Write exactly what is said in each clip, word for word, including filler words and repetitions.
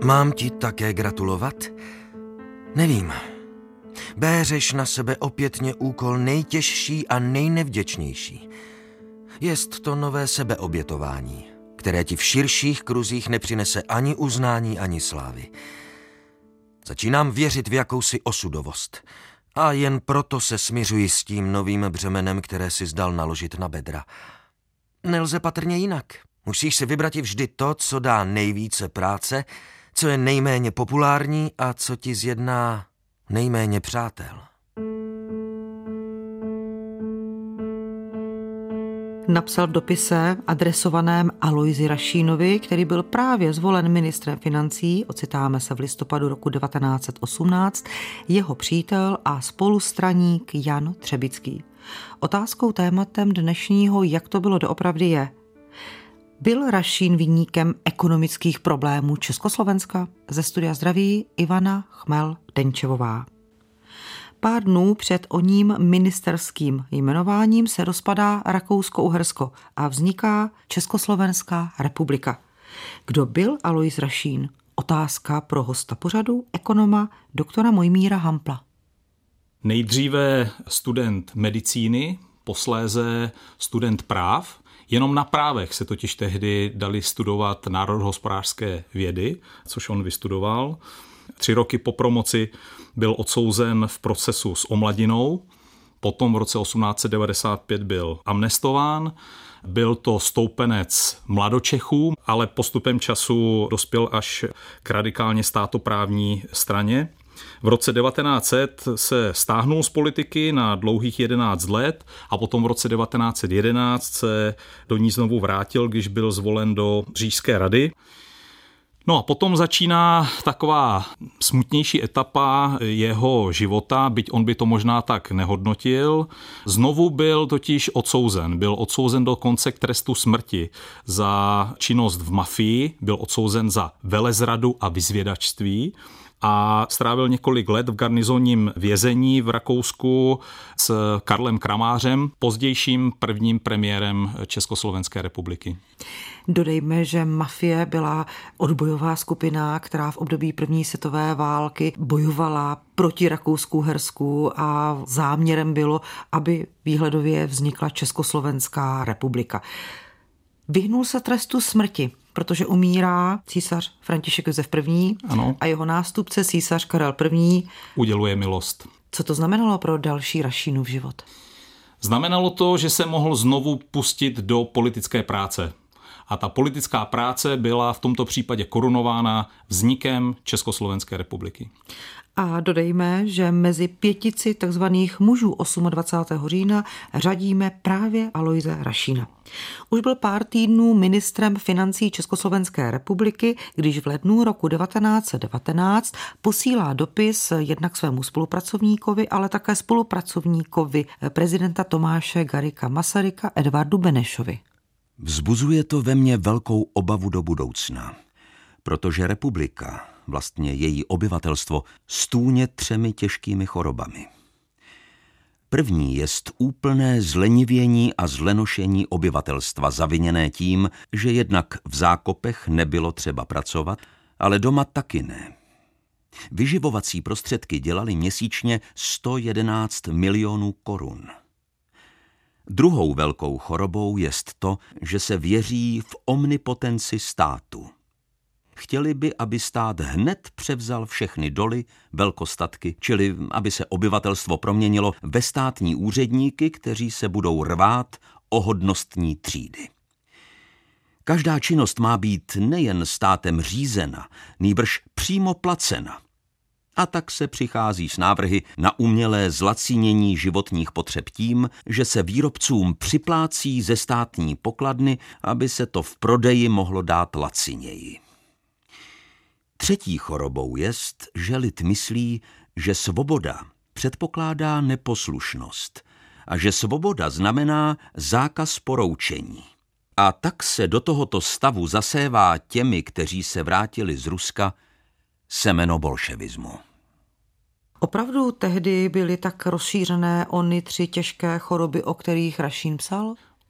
Mám ti také gratulovat? Nevím. Béřeš na sebe opětně úkol nejtěžší a nejnevděčnější. Jest to nové sebeobětování, které ti v širších kruzích nepřinese ani uznání, ani slávy. Začínám věřit v jakousi osudovost a jen proto se smiřuji s tím novým břemenem, které si zdal naložit na bedra. Nelze patrně jinak. Musíš si vybrat i vždy to, co dá nejvíce práce, co je nejméně populární a co ti zjedná nejméně přátel. Napsal v dopise adresovaném Alojzi Rašínovi, který byl právě zvolen ministrem financí, ocitáme se v listopadu roku devatenáct set osmnáct, jeho přítel a spolustraník Jan Třebický. Otázkou tématem dnešního Jak to bylo doopravdy je: byl Rašín viníkem ekonomických problémů Československa? Ze studia zdraví Ivana Chmel-Denčevová. Pár dnů před oním ministerským jmenováním se rozpadá Rakousko-Uhersko a vzniká Československá republika. Kdo byl Alojz Rašín? Otázka pro hosta pořadu, ekonoma doktora Mojmíra Hampla. Nejdříve student medicíny, posléze student práv. Jenom na právech se totiž tehdy dali studovat národohospodářské vědy, což on vystudoval. Tři roky po promoci byl odsouzen v procesu s omladinou, potom v roce osmnáct set devadesát pět byl amnestován, byl to stoupenec mladočechů, ale postupem času dospěl až k radikálně státoprávní straně. V roce devatenáct set se stáhnul z politiky na dlouhých jedenáct let a potom v roce devatenáct set jedenáct se do ní znovu vrátil, když byl zvolen do Říšské rady. No a potom začíná taková smutnější etapa jeho života, byť on by to možná tak nehodnotil. Znovu byl totiž odsouzen. Byl odsouzen dokonce k trestu smrti za činnost v mafii, byl odsouzen za velezradu a vyzvědačství a strávil několik let v garnizonním vězení v Rakousku s Karlem Kramářem, pozdějším prvním premiérem Československé republiky. Dodejme, že mafie byla odbojová skupina, která v období první světové války bojovala proti Rakousku-Uhersku a záměrem bylo, aby výhledově vznikla Československá republika. Vyhnul se trestu smrti, protože umírá císař František Josef I. Ano. A jeho nástupce císař Karel I. uděluje milost. Co to znamenalo pro další Rašínův život? Znamenalo to, že se mohl znovu pustit do politické práce. A ta politická práce byla v tomto případě korunována vznikem Československé republiky. A dodejme, že mezi pětici takzvaných mužů dvacátého osmého října řadíme právě Alojze Rašína. Už byl pár týdnů ministrem financí Československé republiky, když v lednu roku devatenáct set devatenáct posílá dopis jednak svému spolupracovníkovi, ale také spolupracovníkovi prezidenta Tomáše Garrigua Masaryka Edvardu Benešovi. Vzbuzuje to ve mně velkou obavu do budoucna, protože republika, vlastně její obyvatelstvo, stůně třemi těžkými chorobami. První jest úplné zlenivění a zlenošení obyvatelstva zaviněné tím, že jednak v zákopech nebylo třeba pracovat, ale doma taky ne. Vyživovací prostředky dělaly měsíčně sto jedenáct milionů korun. Druhou velkou chorobou jest to, že se věří v omnipotenci státu. Chtěli by, aby stát hned převzal všechny doly, velkostatky, čili aby se obyvatelstvo proměnilo ve státní úředníky, kteří se budou rvát o hodnostní třídy. Každá činnost má být nejen státem řízena, nýbrž přímo placena. A tak se přichází s návrhy na umělé zlacinění životních potřeb tím, že se výrobcům připlácí ze státní pokladny, aby se to v prodeji mohlo dát laciněji. Třetí chorobou jest, že lid myslí, že svoboda předpokládá neposlušnost a že svoboda znamená zákaz poroučení. A tak se do tohoto stavu zasévá těmi, kteří se vrátili z Ruska, semeno bolševismu. Opravdu tehdy byly tak rozšířené ony tři těžké choroby, o kterých Rašín psal?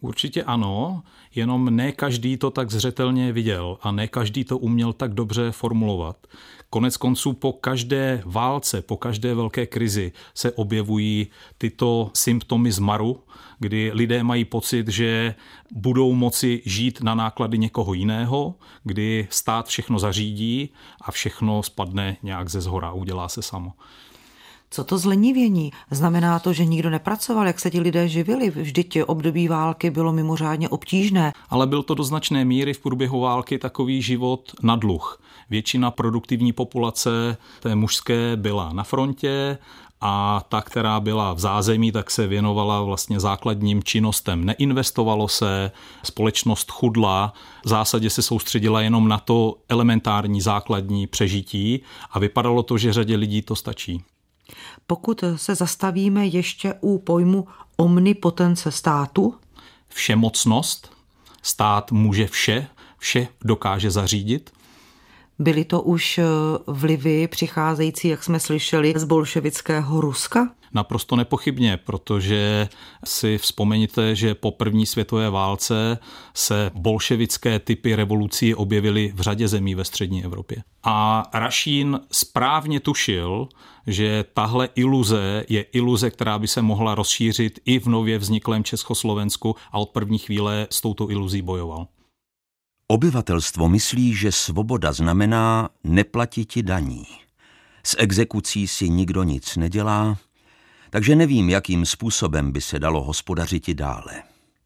Určitě ano, jenom ne každý to tak zřetelně viděl a ne každý to uměl tak dobře formulovat. Konec konců po každé válce, po každé velké krizi se objevují tyto symptomy zmaru, kdy lidé mají pocit, že budou moci žít na náklady někoho jiného, kdy stát všechno zařídí a všechno spadne nějak ze zhora, udělá se samo. Co to zlenivění? Znamená to, že nikdo nepracoval, jak se ti lidé živili? Vždyť období války bylo mimořádně obtížné. Ale byl to do značné míry v průběhu války takový život na dluh. Většina produktivní populace té mužské byla na frontě a ta, která byla v zázemí, tak se věnovala vlastně základním činnostem. Neinvestovalo se, společnost chudla, v zásadě se soustředila jenom na to elementární základní přežití a vypadalo to, že řadě lidí to stačí. Pokud se zastavíme ještě u pojmu omnipotence státu. Všemocnost. Stát může vše, vše dokáže zařídit. Byly to už vlivy přicházející, jak jsme slyšeli, z bolševického Ruska? Naprosto nepochybně, protože si vzpomeňte, že po první světové válce se bolševické typy revolucí objevily v řadě zemí ve střední Evropě. A Rašín správně tušil, že tahle iluze je iluze, která by se mohla rozšířit i v nově vzniklém Československu a od první chvíle s touto iluzí bojoval. Obyvatelstvo myslí, že svoboda znamená neplatiti daní. S exekucí si nikdo nic nedělá, takže nevím, jakým způsobem by se dalo hospodařiti dále.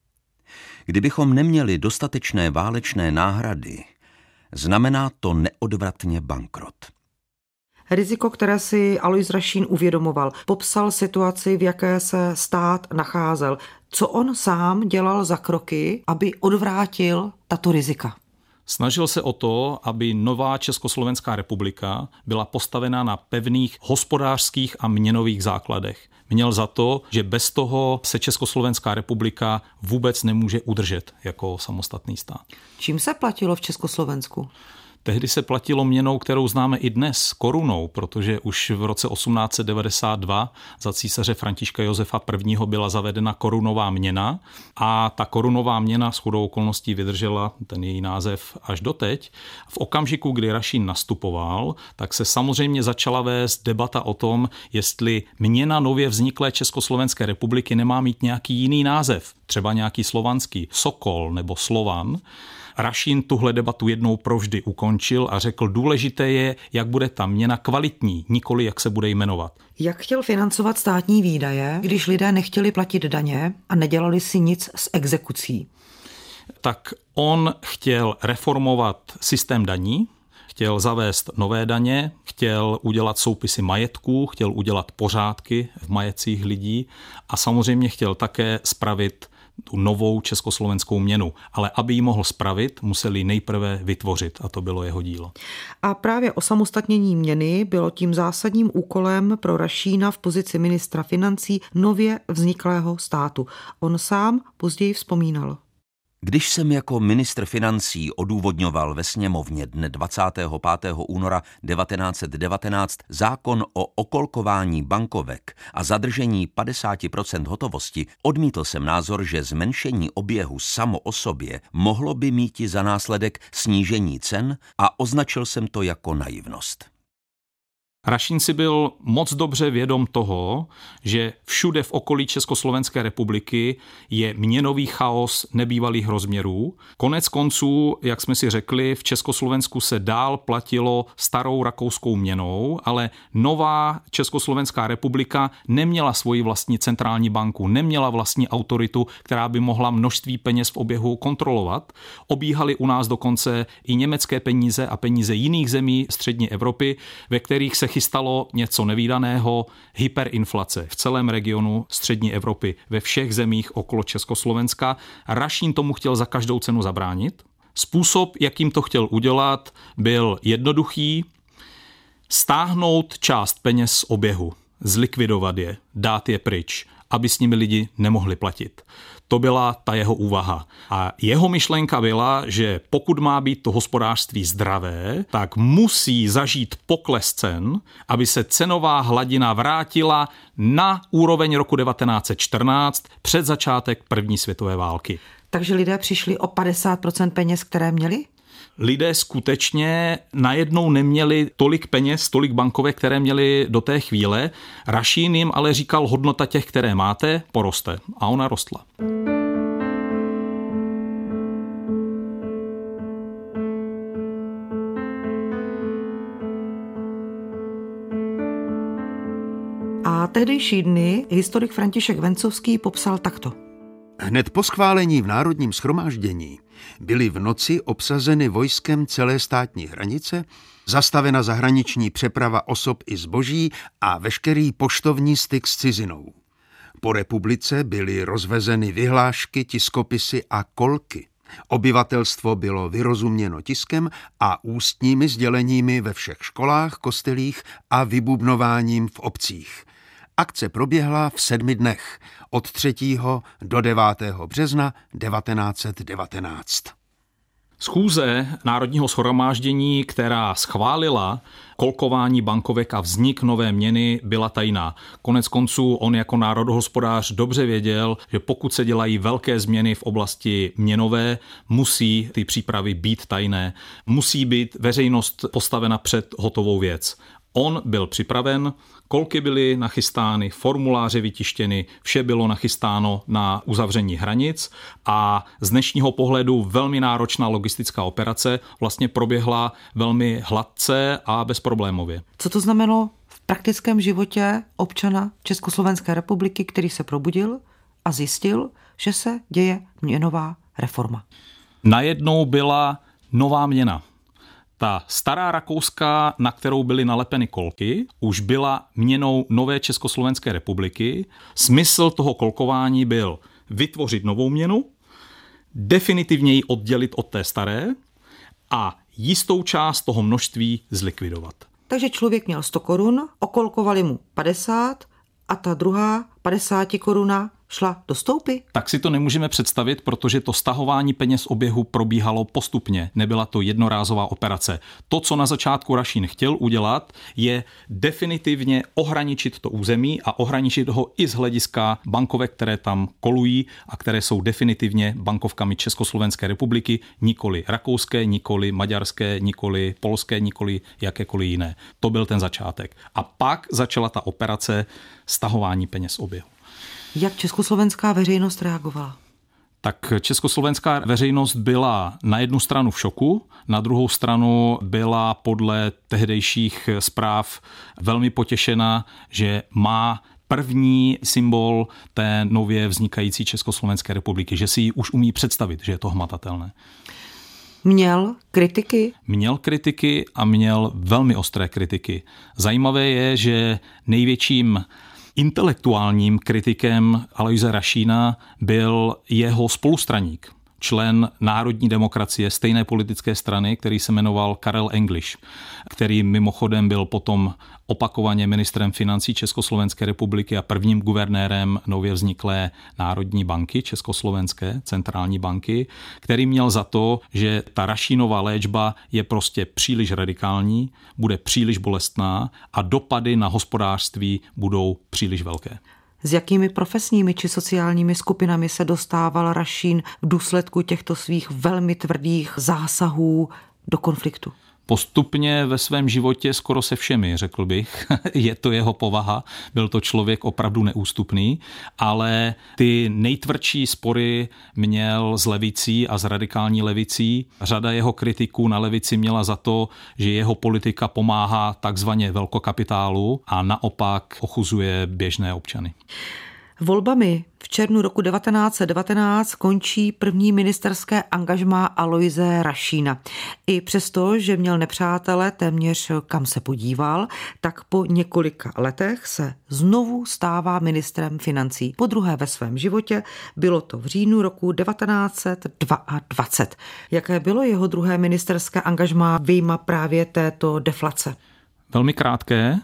Kdybychom neměli dostatečné válečné náhrady, znamená to neodvratně bankrot. Riziko, které si Alois Rašín uvědomoval, popsal situaci, v jaké se stát nacházel. Co on sám dělal za kroky, aby odvrátil tato rizika? Snažil se o to, aby nová Československá republika byla postavena na pevných hospodářských a měnových základech. Měl za to, že bez toho se Československá republika vůbec nemůže udržet jako samostatný stát. Čím se platilo v Československu? Tehdy se platilo měnou, kterou známe i dnes, korunou, protože už v roce osmnáct set devadesát dva za císaře Františka Josefa I. Byla zavedena korunová měna a ta korunová měna shodou okolností vydržela ten její název až doteď. V okamžiku, kdy Rašín nastupoval, tak se samozřejmě začala vést debata o tom, jestli měna nově vzniklé Československé republiky nemá mít nějaký jiný název, třeba nějaký slovanský, Sokol nebo Slovan. Rašín tuhle debatu jednou provždy ukončil a řekl, důležité je, jak bude ta měna kvalitní, nikoli jak se bude jmenovat. Jak chtěl financovat státní výdaje, když lidé nechtěli platit daně a nedělali si nic s exekucí? Tak on chtěl reformovat systém daní, chtěl zavést nové daně, chtěl udělat soupisy majetků, chtěl udělat pořádky v majetcích lidí a samozřejmě chtěl také spravit tu novou československou měnu. Ale aby ji mohl spravit, museli nejprve vytvořit a to bylo jeho dílo. A právě osamostatnění měny bylo tím zásadním úkolem pro Rašína v pozici ministra financí nově vzniklého státu. On sám později vzpomínal. Když jsem jako ministr financí odůvodňoval ve sněmovně dne dvacátého pátého února devatenáct set devatenáct zákon o okolkování bankovek a zadržení padesát procent hotovosti, odmítl jsem názor, že zmenšení oběhu samo o sobě mohlo by míti za následek snížení cen a označil jsem to jako naivnost. Rašín si byl moc dobře vědom toho, že všude v okolí Československé republiky je měnový chaos nebývalých rozměrů. Konec konců, jak jsme si řekli, v Československu se dál platilo starou rakouskou měnou, ale nová Československá republika neměla svoji vlastní centrální banku, neměla vlastní autoritu, která by mohla množství peněz v oběhu kontrolovat. Obíhaly u nás dokonce i německé peníze a peníze jiných zemí střední Evropy, ve kterých se chystalo něco nevídaného, hyperinflace v celém regionu střední Evropy, ve všech zemích okolo Československa. Rašín tomu chtěl za každou cenu zabránit. Způsob, jakým to chtěl udělat, byl jednoduchý. Stáhnout část peněz z oběhu, zlikvidovat je, dát je pryč aby s nimi lidi nemohli platit. To byla ta jeho úvaha. A jeho myšlenka byla, že pokud má být to hospodářství zdravé, tak musí zažít pokles cen, aby se cenová hladina vrátila na úroveň roku devatenáct set čtrnáct před začátek první světové války. Takže lidé přišli o padesát procent peněz, které měli? Lidé skutečně najednou neměli tolik peněz, tolik bankovek, které měli do té chvíle. Rašín jim ale říkal, hodnota těch, které máte, poroste. A ona rostla. A tehdejší dny historik František Vencovský popsal takto. Hned po schválení v Národním shromáždění byly v noci obsazeny vojskem celé státní hranice, zastavena zahraniční přeprava osob i zboží a veškerý poštovní styk s cizinou. Po republice byly rozvezeny vyhlášky, tiskopisy a kolky. Obyvatelstvo bylo vyrozuměno tiskem a ústními sděleními ve všech školách, kostelích a vybubnováním v obcích. Akce proběhla v sedmi dnech, od třetího do devátého března devatenáct set devatenáct. Schůze Národního shromáždění, která schválila kolkování bankovek a vznik nové měny, byla tajná. Konec konců on jako národohospodář dobře věděl, že pokud se dělají velké změny v oblasti měnové, musí ty přípravy být tajné. Musí být veřejnost postavena před hotovou věc. On byl připraven, kolky byly nachystány, formuláře vytištěny, vše bylo nachystáno na uzavření hranic a z dnešního pohledu velmi náročná logistická operace vlastně proběhla velmi hladce a bezproblémově. Co to znamenalo v praktickém životě občana Československé republiky, který se probudil a zjistil, že se děje měnová reforma? Najednou byla nová měna. Ta stará rakouská, na kterou byly nalepeny kolky, už byla měnou nové Československé republiky. Smysl toho kolkování byl vytvořit novou měnu, definitivně ji oddělit od té staré a jistou část toho množství zlikvidovat. Takže člověk měl sto korun, okolkovali mu padesát a ta druhá padesát koruna šla do stoupy? Tak si to nemůžeme představit, protože to stahování peněz z oběhu probíhalo postupně. Nebyla to jednorázová operace. To, co na začátku Rašín chtěl udělat, je definitivně ohraničit to území a ohraničit ho i z hlediska bankovek, které tam kolují a které jsou definitivně bankovkami Československé republiky, nikoli rakouské, nikoli maďarské, nikoli polské, nikoli jakékoliv jiné. To byl ten začátek. A pak začala ta operace stahování peněz z oběhu. Jak československá veřejnost reagovala? Tak československá veřejnost byla na jednu stranu v šoku, na druhou stranu byla podle tehdejších zpráv velmi potěšena, že má první symbol té nově vznikající Československé republiky, že si ji už umí představit, že je to hmatatelné. Měl kritiky? Měl kritiky a měl velmi ostré kritiky. Zajímavé je, že největším intelektuálním kritikem Aloise Rašína byl jeho spolustraník, člen Národní demokracie, stejné politické strany, který se jmenoval Karel English, který mimochodem byl potom opakovaně ministrem financí Československé republiky a prvním guvernérem nově vzniklé Národní banky, Československé centrální banky, který měl za to, že ta Rašínova léčba je prostě příliš radikální, bude příliš bolestná a dopady na hospodářství budou příliš velké. S jakými profesními či sociálními skupinami se dostával Rašín v důsledku těchto svých velmi tvrdých zásahů do konfliktu? Postupně ve svém životě skoro se všemi, řekl bych. Je to jeho povaha, byl to člověk opravdu neústupný, ale ty nejtvrdší spory měl s levicí a s radikální levicí. Řada jeho kritiků na levici měla za to, že jeho politika pomáhá takzvaně velkokapitálu a naopak ochuzuje běžné občany. Volbami v červnu roku devatenáct set devatenáct končí první ministerské angažmá Aloise Rašína. I přesto, že měl nepřátele téměř kam se podíval, tak po několika letech se znovu stává ministrem financí. Podruhé ve svém životě, bylo to v říjnu roku devatenáct set dvacet dva. Jaké bylo jeho druhé ministerské angažmá vyjma právě této deflace? Velmi krátké,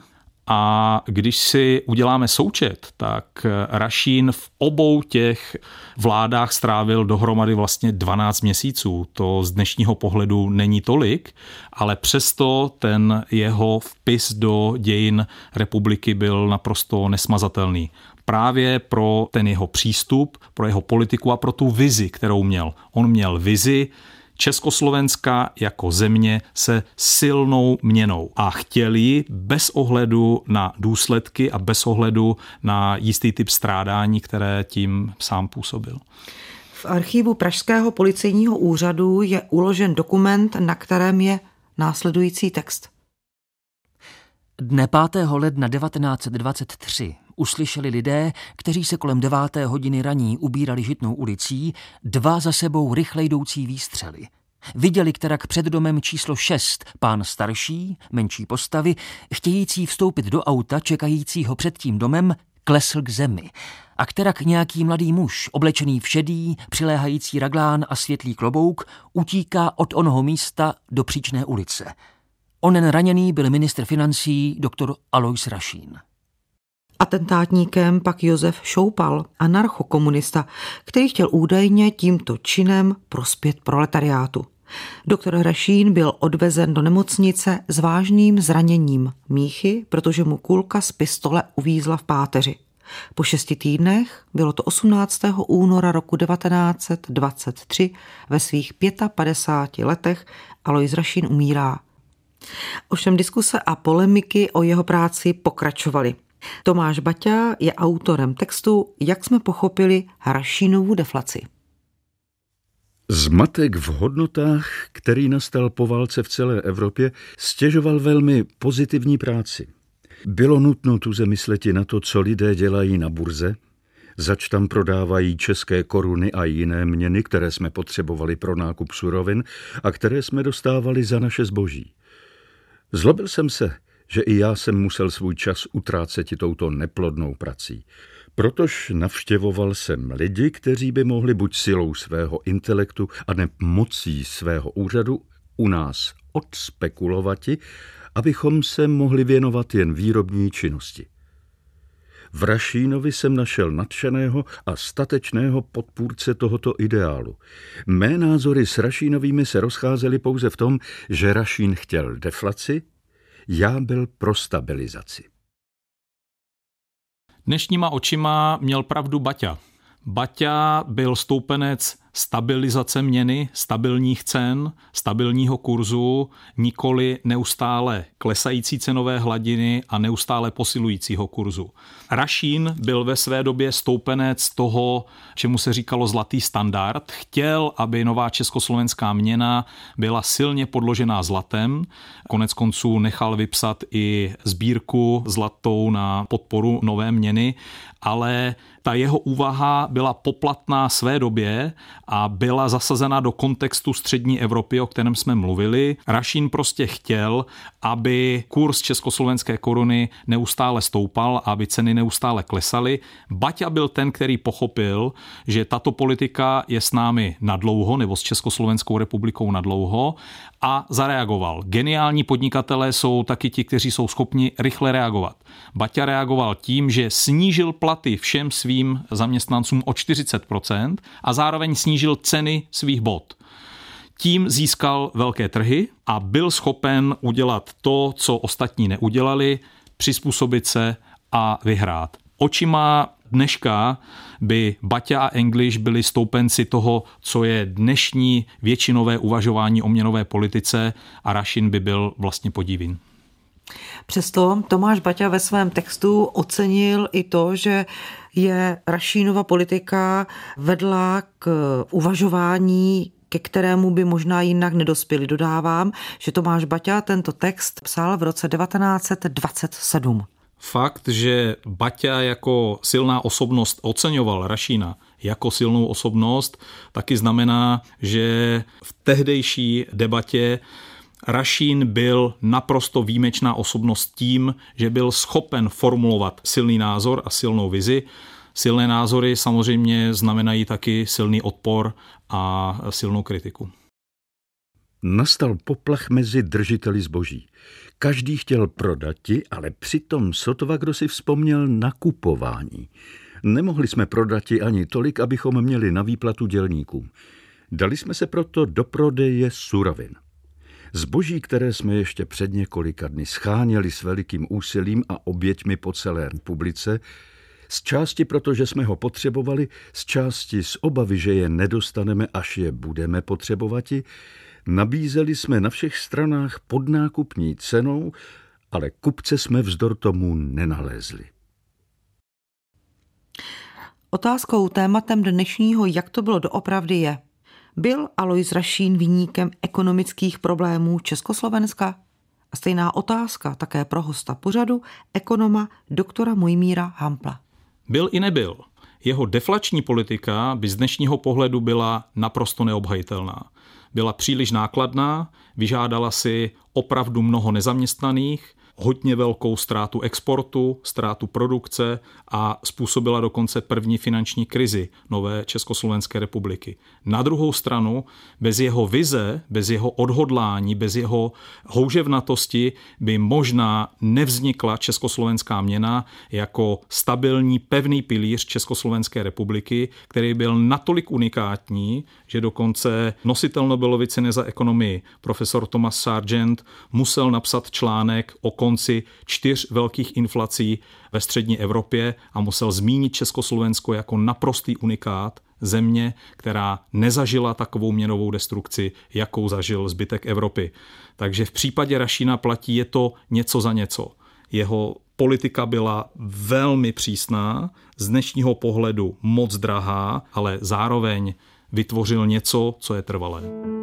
A když si uděláme součet, tak Rašín v obou těch vládách strávil dohromady vlastně dvanáct měsíců. To z dnešního pohledu není tolik, ale přesto ten jeho vpis do dějin republiky byl naprosto nesmazatelný. Právě pro ten jeho přístup, pro jeho politiku a pro tu vizi, kterou měl. On měl vizi Československa jako země se silnou měnou a chtěli ji bez ohledu na důsledky a bez ohledu na jistý typ strádání, které tím sám působil. V archivu Pražského policejního úřadu je uložen dokument, na kterém je následující text. Dne pátého ledna devatenáct set dvacet tři uslyšeli lidé, kteří se kolem deváté hodiny raní ubírali Žitnou ulicí, dva za sebou rychle jdoucí výstřely. Viděli kterak před domem číslo šest pán starší, menší postavy, chtějící vstoupit do auta, čekajícího před tím domem, klesl k zemi. A kterak nějaký mladý muž, oblečený v šedý, přiléhající raglán a světlý klobouk, utíká od onoho místa do Příčné ulice. Onen raněný byl ministr financí doktor Alois Rašín. Atentátníkem pak Josef Šoupal, anarchokomunista, který chtěl údajně tímto činem prospět proletariátu. Doktor Rašín byl odvezen do nemocnice s vážným zraněním míchy, protože mu kulka z pistole uvízla v páteři. Po šesti týdnech, bylo to osmnáctého února roku devatenáct set dvacet tři, ve svých padesáti pěti letech Alois Rašín umírá. Ovšem diskuse a polemiky o jeho práci pokračovaly. Tomáš Baťa je autorem textu Jak jsme pochopili Rašínovu deflaci. Zmatek v hodnotách, který nastal po válce v celé Evropě, stěžoval velmi pozitivní práci. Bylo nutno tu zamysleti na to, co lidé dělají na burze, zač tam prodávají české koruny a jiné měny, které jsme potřebovali pro nákup surovin a které jsme dostávali za naše zboží. Zlobil jsem se, že i já jsem musel svůj čas utrácet touto neplodnou prací. Protož navštěvoval jsem lidi, kteří by mohli buď silou svého intelektu a ne mocí svého úřadu u nás odspekulovati, abychom se mohli věnovat jen výrobní činnosti. V Rašínovi jsem našel nadšeného a statečného podpůrce tohoto ideálu. Mé názory s Rašínovými se rozcházely pouze v tom, že Rašín chtěl deflaci, já byl pro stabilizaci. Dnešníma očima měl pravdu Baťa. Baťa byl stoupenec stabilizace měny, stabilních cen, stabilního kurzu, nikoli neustále klesající cenové hladiny a neustále posilujícího kurzu. Rašín byl ve své době stoupenec toho, čemu se říkalo zlatý standard. Chtěl, aby nová československá měna byla silně podložená zlatem. Konec konců nechal vypsat i sbírku zlatou na podporu nové měny, ale ta jeho úvaha byla poplatná své době a byla zasazena do kontextu střední Evropy, o kterém jsme mluvili. Rašín prostě chtěl, aby kurz československé koruny neustále stoupal, aby ceny neustále klesaly. Baťa byl ten, který pochopil, že tato politika je s námi nadlouho, nebo s Československou republikou nadlouho, a zareagoval. Geniální podnikatelé jsou taky ti, kteří jsou schopni rychle reagovat. Baťa reagoval tím, že snížil platy všem svým zaměstnancům o čtyřicet procent a zároveň snížil ceny svých bot. Tím získal velké trhy a byl schopen udělat to, co ostatní neudělali, přizpůsobit se a vyhrát. Očima dneška by Baťa a English byli stoupenci toho, co je dnešní většinové uvažování o měnové politice, a Rašín by byl vlastně podivin. Přesto Tomáš Baťa ve svém textu ocenil i to, že je Rašínova politika vedla k uvažování, ke kterému by možná jinak nedospěli. Dodávám, že Tomáš Baťa tento text psal v roce devatenáct set dvacet sedm. Fakt, že Baťa jako silná osobnost oceňoval Rašína jako silnou osobnost, taky znamená, že v tehdejší debatě Rašín byl naprosto výjimečná osobnost tím, že byl schopen formulovat silný názor a silnou vizi. Silné názory samozřejmě znamenají taky silný odpor a silnou kritiku. Nastal poplach mezi držiteli zboží. Každý chtěl prodati, ale přitom sotva kdo si vzpomněl na kupování. Nemohli jsme prodati ani tolik, abychom měli na výplatu dělníkům. Dali jsme se proto do prodeje surovin. Zboží, které jsme ještě před několika dny scháněli s velikým úsilím a oběťmi po celé republice, z části proto, že jsme ho potřebovali, z části z obavy, že je nedostaneme, až je budeme potřebovati, nabízeli jsme na všech stranách pod nákupní cenou, ale kupce jsme vzdor tomu nenalézli. Otázkou, tématem dnešního Jak to bylo doopravdy je: byl Alois Rašín viníkem ekonomických problémů Československa? A stejná otázka také pro hosta pořadu, ekonoma doktora Mojmíra Hampla. Byl i nebyl. Jeho deflační politika by z dnešního pohledu byla naprosto neobhajitelná. Byla příliš nákladná, vyžádala si opravdu mnoho nezaměstnaných, hodně velkou ztrátu exportu, ztrátu produkce a způsobila dokonce první finanční krizi nové Československé republiky. Na druhou stranu, bez jeho vize, bez jeho odhodlání, bez jeho houževnatosti by možná nevznikla československá měna jako stabilní, pevný pilíř Československé republiky, který byl natolik unikátní, že dokonce nositel Nobelovy ceny za ekonomii profesor Thomas Sargent musel napsat článek o konci čtyř velkých inflací ve střední Evropě a musel zmínit Československo jako naprostý unikát země, která nezažila takovou měnovou destrukci, jakou zažil zbytek Evropy. Takže v případě Rašína platí, je to něco za něco. Jeho politika byla velmi přísná, z dnešního pohledu moc drahá, ale zároveň vytvořil něco, co je trvalé.